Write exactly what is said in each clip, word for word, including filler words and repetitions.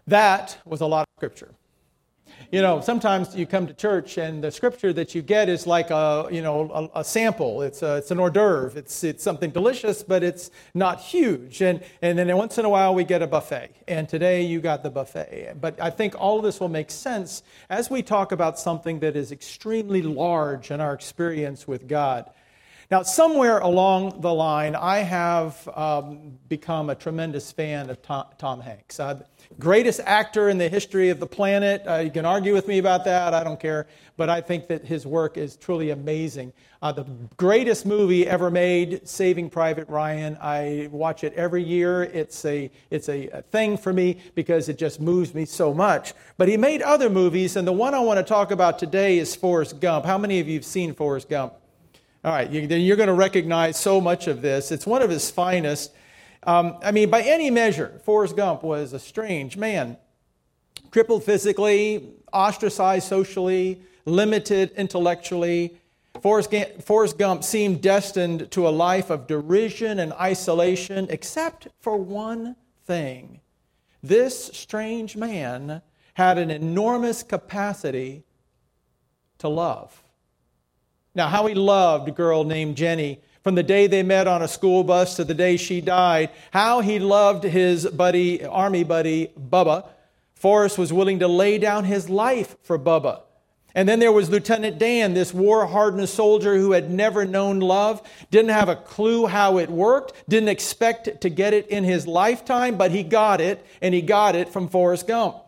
That was a lot of scripture. You know, sometimes you come to church and the scripture that you get is like a, you know, a, a sample. It's a, it's an hors d'oeuvre. It's it's something delicious, but it's not huge. And and then once in a while we get a buffet. And today you got the buffet. But I think all of this will make sense as we talk about something that is extremely large in our experience with God. Now, somewhere along the line, I have um, become a tremendous fan of Tom, Tom Hanks. Uh, greatest actor in the history of the planet. Uh, you can argue with me about that. I don't care. But I think that his work is truly amazing. Uh, the greatest movie ever made, Saving Private Ryan. I watch it every year. It's a it's a, a thing for me because it just moves me so much. But he made other movies, and the one I want to talk about today is Forrest Gump. How many of you have seen Forrest Gump? All right, you, you're going to recognize so much of this. It's one of his finest. Um, I mean, by any measure, Forrest Gump was a strange man. Crippled physically, ostracized socially, limited intellectually. Forrest, Forrest Gump seemed destined to a life of derision and isolation, except for one thing. This strange man had an enormous capacity to love. Now, how he loved a girl named Jenny from the day they met on a school bus to the day she died. How he loved his buddy, army buddy, Bubba. Forrest was willing to lay down his life for Bubba. And then there was Lieutenant Dan, this war-hardened soldier who had never known love, didn't have a clue how it worked, didn't expect to get it in his lifetime, but he got it, and he got it from Forrest Gump.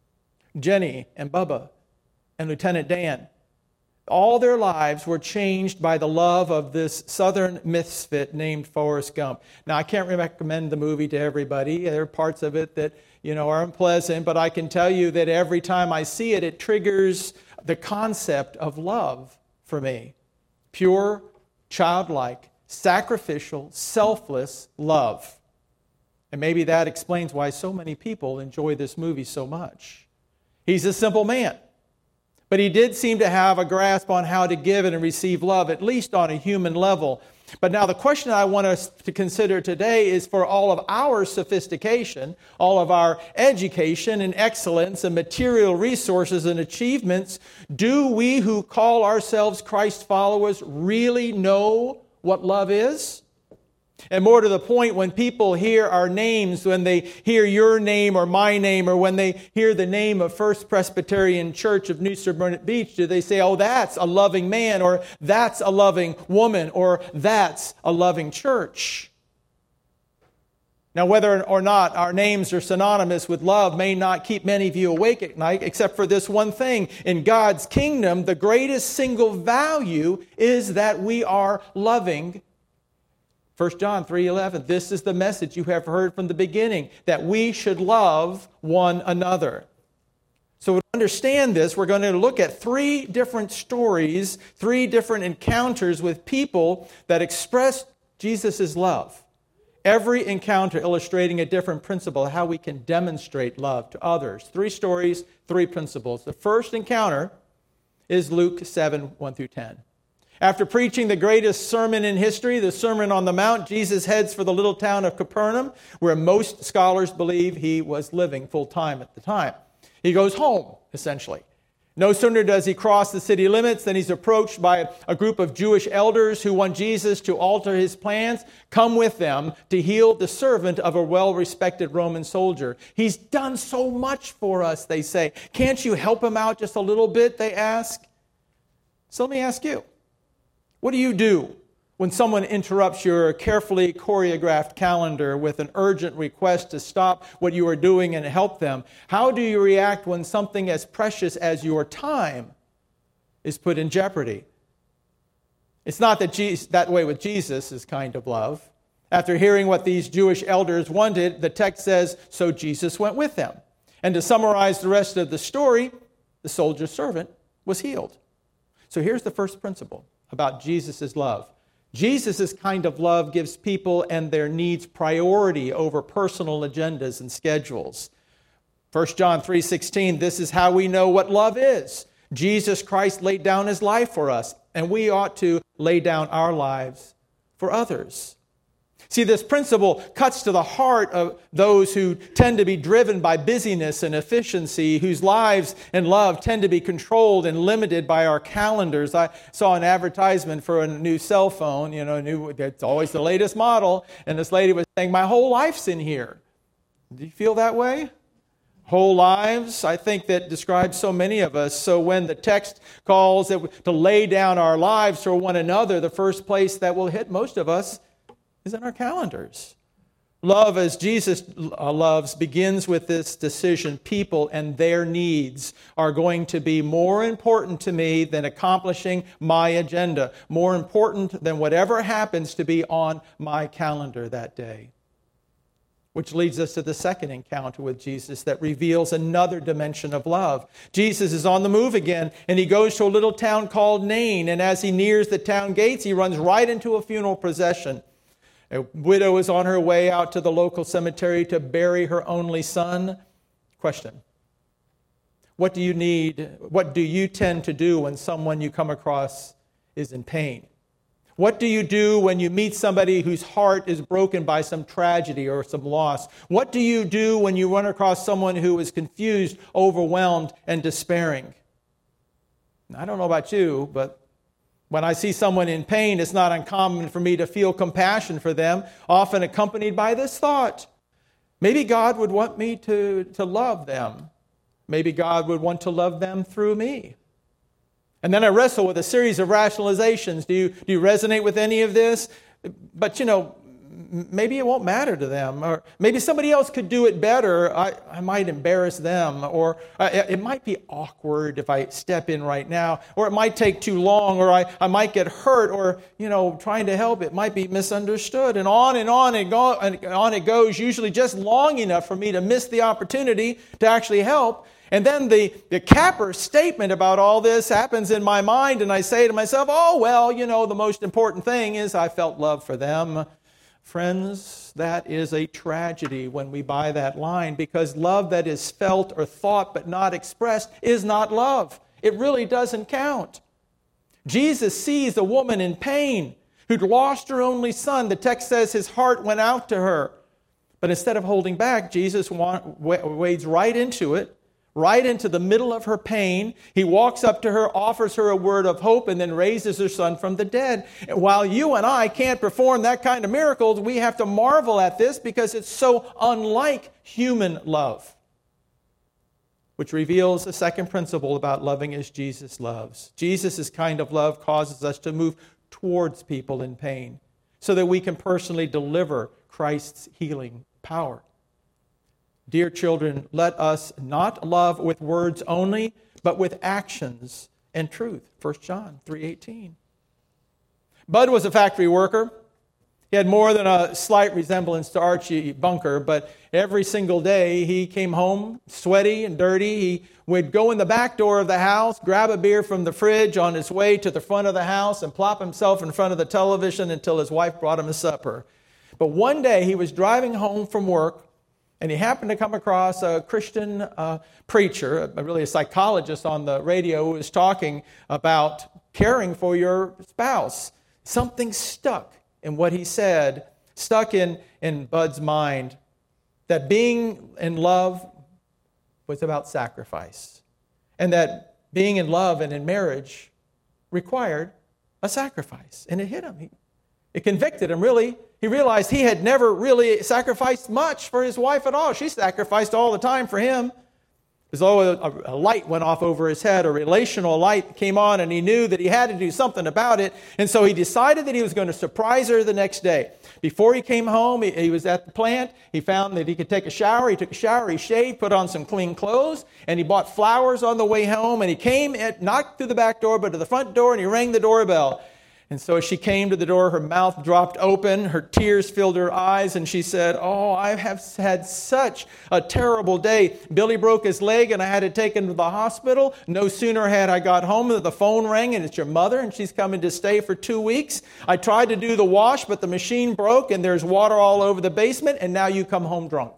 Jenny and Bubba and Lieutenant Dan. All their lives were changed by the love of this southern misfit named Forrest Gump. Now, I can't recommend the movie to everybody. There are parts of it that, you know, are unpleasant, but I can tell you that every time I see it, it triggers the concept of love for me. Pure, childlike, sacrificial, selfless love. And maybe that explains why so many people enjoy this movie so much. He's a simple man. But he did seem to have a grasp on how to give and receive love, at least on a human level. But now the question I want us to consider today is, for all of our sophistication, all of our education and excellence and material resources and achievements, do we who call ourselves Christ followers really know what love is? And more to the point, when people hear our names, when they hear your name or my name, or when they hear the name of First Presbyterian Church of New Smyrna Beach, do they say, oh, that's a loving man, or that's a loving woman, or that's a loving church? Now, whether or not our names are synonymous with love may not keep many of you awake at night, except for this one thing. In God's kingdom, the greatest single value is that we are loving. First John three eleven, this is the message you have heard from the beginning, that we should love one another. So to understand this, we're going to look at three different stories, three different encounters with people that express Jesus' love. Every encounter illustrating a different principle, how we can demonstrate love to others. Three stories, three principles. The first encounter is Luke seven, one through ten. After preaching the greatest sermon in history, the Sermon on the Mount, Jesus heads for the little town of Capernaum, where most scholars believe he was living full-time at the time. He goes home, essentially. No sooner does he cross the city limits than he's approached by a group of Jewish elders who want Jesus to alter his plans, come with them to heal the servant of a well-respected Roman soldier. He's done so much for us, they say. Can't you help him out just a little bit, they ask. So let me ask you. What do you do when someone interrupts your carefully choreographed calendar with an urgent request to stop what you are doing and help them? How do you react when something as precious as your time is put in jeopardy? It's not that Jesus, that way with Jesus is kind of love. After hearing what these Jewish elders wanted, the text says, so Jesus went with them. And to summarize the rest of the story, the soldier's servant was healed. So here's the first principle about Jesus' love. Jesus' kind of love gives people and their needs priority over personal agendas and schedules. First John three sixteen, this is how we know what love is. Jesus Christ laid down his life for us, and we ought to lay down our lives for others. See, this principle cuts to the heart of those who tend to be driven by busyness and efficiency, whose lives and love tend to be controlled and limited by our calendars. I saw an advertisement for a new cell phone, you know, new, it's always the latest model, and this lady was saying, my whole life's in here. Do you feel that way? Whole lives, I think that describes so many of us. So when the text calls that to lay down our lives for one another, the first place that will hit most of us is in our calendars. Love as Jesus loves begins with this decision. People and their needs are going to be more important to me than accomplishing my agenda, more important than whatever happens to be on my calendar that day. Which leads us to the second encounter with Jesus that reveals another dimension of love. Jesus is on the move again, and he goes to a little town called Nain, and as he nears the town gates, he runs right into a funeral procession. A widow is on her way out to the local cemetery to bury her only son. Question: What do you need, what do you tend to do when someone you come across is in pain? What do you do when you meet somebody whose heart is broken by some tragedy or some loss? What do you do when you run across someone who is confused, overwhelmed, and despairing? I don't know about you, but when I see someone in pain, it's not uncommon for me to feel compassion for them, often accompanied by this thought: maybe God would want me to, to love them. Maybe God would want to love them through me. And then I wrestle with a series of rationalizations. Do you, do you resonate with any of this? But, you know, maybe it won't matter to them. Or maybe somebody else could do it better. I, I might embarrass them. Or I, it might be awkward if I step in right now. Or it might take too long. Or I, I might get hurt. Or, you know, trying to help, it might be misunderstood. And on and on and, go, and on it goes, usually just long enough for me to miss the opportunity to actually help. And then the, the capper statement about all this happens in my mind, and I say to myself, oh, well, you know, the most important thing is I felt love for them. Friends, that is a tragedy when we buy that line, because love that is felt or thought but not expressed is not love. It really doesn't count. Jesus sees a woman in pain who'd lost her only son. The text says his heart went out to her. But instead of holding back, Jesus wades right into it. Right into the middle of her pain. He walks up to her, offers her a word of hope, and then raises her son from the dead. And while you and I can't perform that kind of miracles, we have to marvel at this because it's so unlike human love. Which reveals a second principle about loving as Jesus loves. Jesus' kind of love causes us to move towards people in pain so that we can personally deliver Christ's healing power. Dear children, let us not love with words only, but with actions and truth. First John three eighteen. Bud was a factory worker. He had more than a slight resemblance to Archie Bunker, but every single day he came home sweaty and dirty. He would go in the back door of the house, grab a beer from the fridge on his way to the front of the house, and plop himself in front of the television until his wife brought him his supper. But one day he was driving home from work, and he happened to come across a Christian uh, preacher, really a psychologist on the radio, who was talking about caring for your spouse. Something stuck in what he said, stuck in, in Bud's mind, that being in love was about sacrifice. And that being in love and in marriage required a sacrifice. And it hit him. He, it convicted him, really. He realized he had never really sacrificed much for his wife at all. She sacrificed all the time for him. As though a, a light went off over his head, a relational light came on, and he knew that he had to do something about it. And so he decided that he was going to surprise her the next day. Before he came home, he, he was at the plant. He found that he could take a shower. He took a shower, he shaved, put on some clean clothes, and he bought flowers on the way home. And he came, at, not through the back door, but to the front door, and he rang the doorbell. And so as she came to the door, her mouth dropped open, her tears filled her eyes, and she said, oh, I have had such a terrible day. Billy broke his leg, and I had to take him to the hospital. No sooner had I got home than the phone rang, and it's your mother, and she's coming to stay for two weeks. I tried to do the wash, but the machine broke, and there's water all over the basement, and now you come home drunk.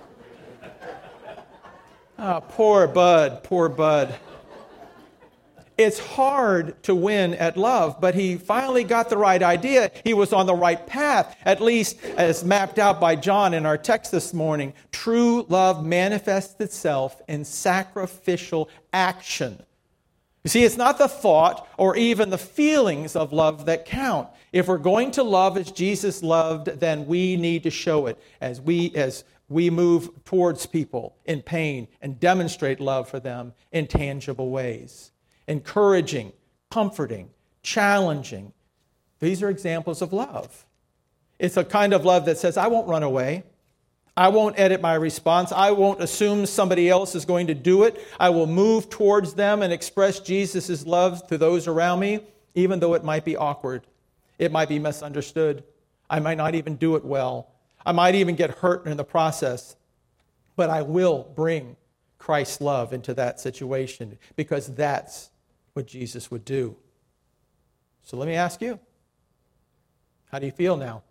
Ah, poor Bud, poor Bud. It's hard to win at love, but he finally got the right idea. He was on the right path, at least as mapped out by John in our text this morning. True love manifests itself in sacrificial action. You see, it's not the thought or even the feelings of love that count. If we're going to love as Jesus loved, then we need to show it as we as we move towards people in pain and demonstrate love for them in tangible ways. Encouraging, comforting, challenging. These are examples of love. It's a kind of love that says, I won't run away. I won't edit my response. I won't assume somebody else is going to do it. I will move towards them and express Jesus' love to those around me, even though it might be awkward. It might be misunderstood. I might not even do it well. I might even get hurt in the process. But I will bring Christ's love into that situation because that's what Jesus would do. So let me ask you, how do you feel now?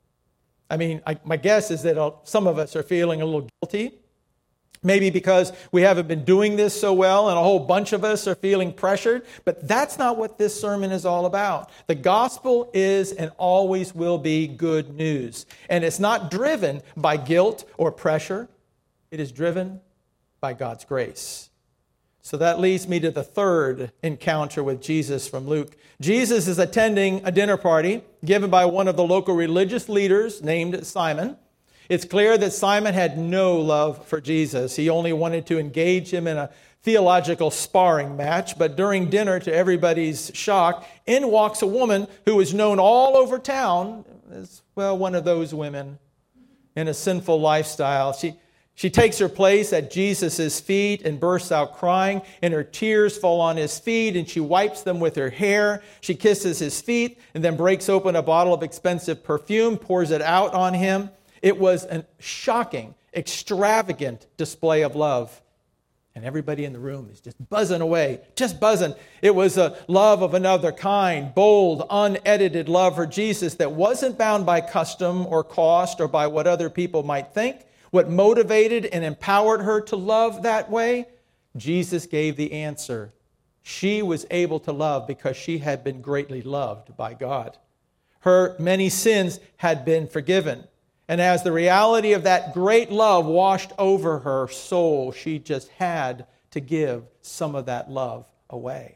I mean, I, my guess is that some of us are feeling a little guilty, maybe because we haven't been doing this so well, and a whole bunch of us are feeling pressured, but that's not what this sermon is all about. The gospel is and always will be good news, and it's not driven by guilt or pressure. It is driven by God's grace. So that leads me to the third encounter with Jesus from Luke. Jesus is attending a dinner party given by one of the local religious leaders named Simon. It's clear that Simon had no love for Jesus. He only wanted to engage him in a theological sparring match. But during dinner, to everybody's shock, in walks a woman who was known all over town as, well, one of those women in a sinful lifestyle. She She takes her place at Jesus' feet and bursts out crying, and her tears fall on his feet, and she wipes them with her hair. She kisses his feet and then breaks open a bottle of expensive perfume, pours it out on him. It was a shocking, extravagant display of love. And everybody in the room is just buzzing away, just buzzing. It was a love of another kind, bold, unedited love for Jesus that wasn't bound by custom or cost or by what other people might think. What motivated and empowered her to love that way? Jesus gave the answer. She was able to love because she had been greatly loved by God. Her many sins had been forgiven. And as the reality of that great love washed over her soul, she just had to give some of that love away.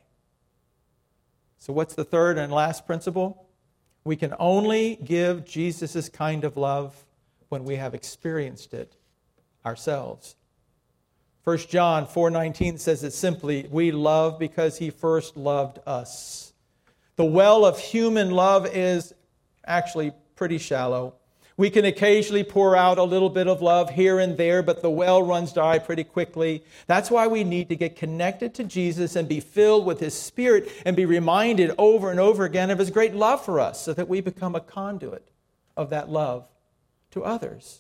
So what's the third and last principle? We can only give Jesus' kind of love when we have experienced it ourselves. First John four nineteen says it simply, we love because he first loved us. The well of human love is actually pretty shallow. We can occasionally pour out a little bit of love here and there, but the well runs dry pretty quickly. That's why we need to get connected to Jesus and be filled with his Spirit and be reminded over and over again of his great love for us so that we become a conduit of that love to others.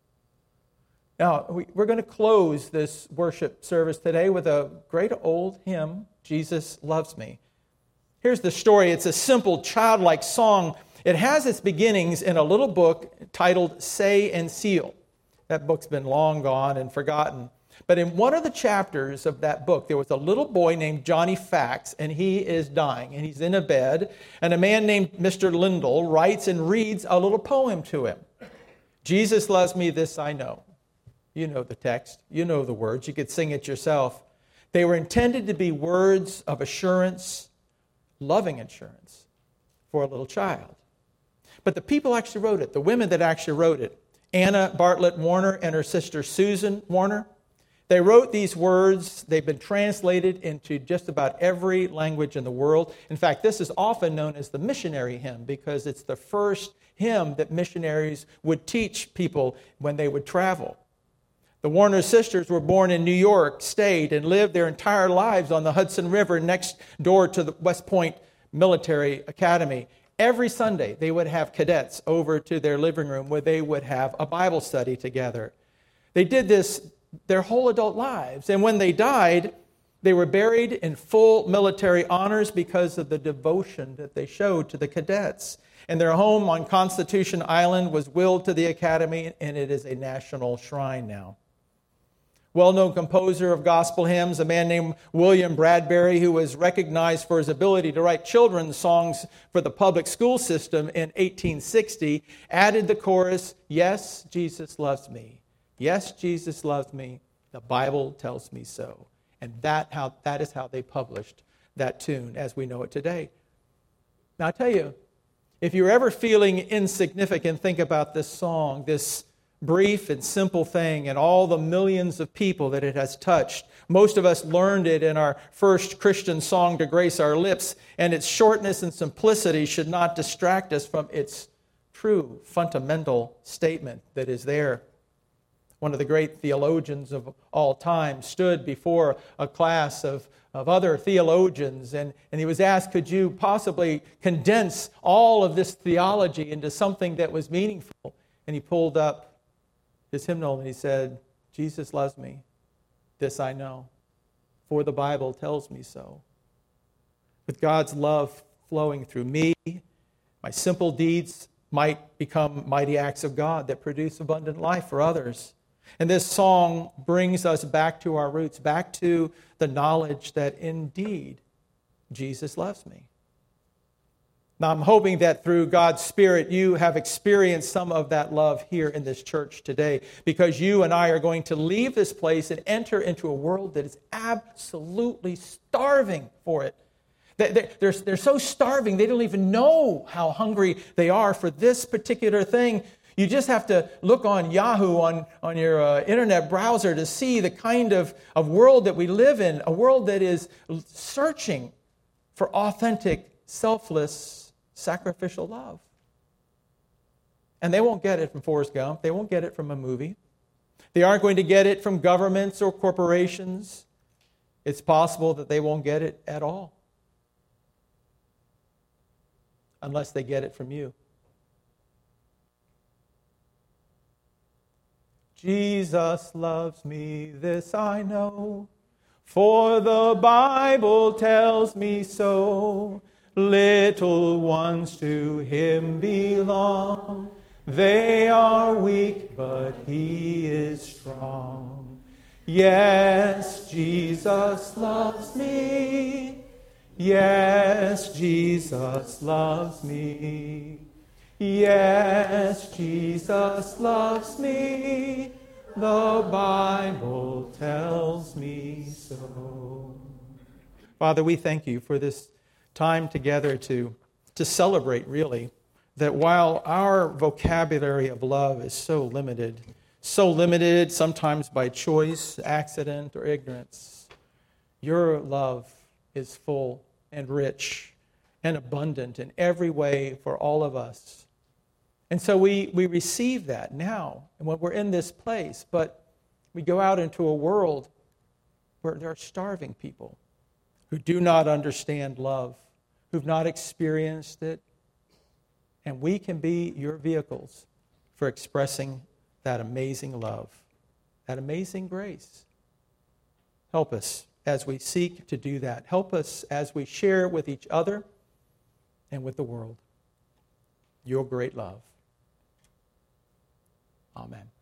Now, we, we're going to close this worship service today with a great old hymn, Jesus Loves Me. Here's the story. It's a simple, childlike song. It has its beginnings in a little book titled Say and Seal. That book's been long gone and forgotten. But in one of the chapters of that book, there was a little boy named Johnny Fax, and he is dying, and he's in a bed, and a man named Mister Lindell writes and reads a little poem to him. Jesus loves me, this I know. You know the text. You know the words. You could sing it yourself. They were intended to be words of assurance, loving assurance for a little child. But the people actually wrote it, the women that actually wrote it, Anna Bartlett Warner and her sister Susan Warner, they wrote these words. They've been translated into just about every language in the world. In fact, this is often known as the missionary hymn because it's the first hymn that missionaries would teach people when they would travel. The Warner sisters were born in New York State and lived their entire lives on the Hudson River next door to the West Point Military Academy. Every Sunday, they would have cadets over to their living room where they would have a Bible study together. They did this their whole adult lives. And when they died, they were buried in full military honors because of the devotion that they showed to the cadets. And their home on Constitution Island was willed to the Academy, and it is a national shrine now. well-known composer of gospel hymns, a man named William Bradbury, who was recognized for his ability to write children's songs for the public school system in eighteen sixty, added the chorus, "Yes, Jesus loves me. Yes, Jesus loves me. The Bible tells me so." And that, how, that is how they published that tune as we know it today. Now, I tell you, if you're ever feeling insignificant, think about this song, this brief and simple thing, and all the millions of people that it has touched. Most of us learned it in our first Christian song to grace our lips, and its shortness and simplicity should not distract us from its true fundamental statement that is there. One of the great theologians of all time stood before a class of, of other theologians, and, and he was asked, could you possibly condense all of this theology into something that was meaningful? And he pulled up his hymnal and he said, "Jesus loves me, this I know, for the Bible tells me so." With God's love flowing through me, my simple deeds might become mighty acts of God that produce abundant life for others. And this song brings us back to our roots, back to the knowledge that indeed Jesus loves me. Now, I'm hoping that through God's Spirit, you have experienced some of that love here in this church today, because you and I are going to leave this place and enter into a world that is absolutely starving for it. They're, they're, they're so starving, they don't even know how hungry they are for this particular thing. You just have to look on Yahoo, on, on your uh, internet browser, to see the kind of, of world that we live in, a world that is searching for authentic, selfless, sacrificial love. And they won't get it from Forrest Gump. They won't get it from a movie. They aren't going to get it from governments or corporations. It's possible that they won't get it at all unless they get it from you. Jesus loves me, this I know, for the Bible tells me so. Little ones to him belong. They are weak, but he is strong. Yes, Jesus loves me. Yes, Jesus loves me. Yes, Jesus loves me. The Bible tells me so. Father, we thank you for this time together to, to celebrate, really, that while our vocabulary of love is so limited, so limited sometimes by choice, accident, or ignorance, your love is full and rich and abundant in every way for all of us. And so we, we receive that now, and when we're in this place, but we go out into a world where there are starving people who do not understand love, who've not experienced it, and we can be your vehicles for expressing that amazing love, that amazing grace. Help us as we seek to do that. Help us as we share with each other and with the world your great love. Amen.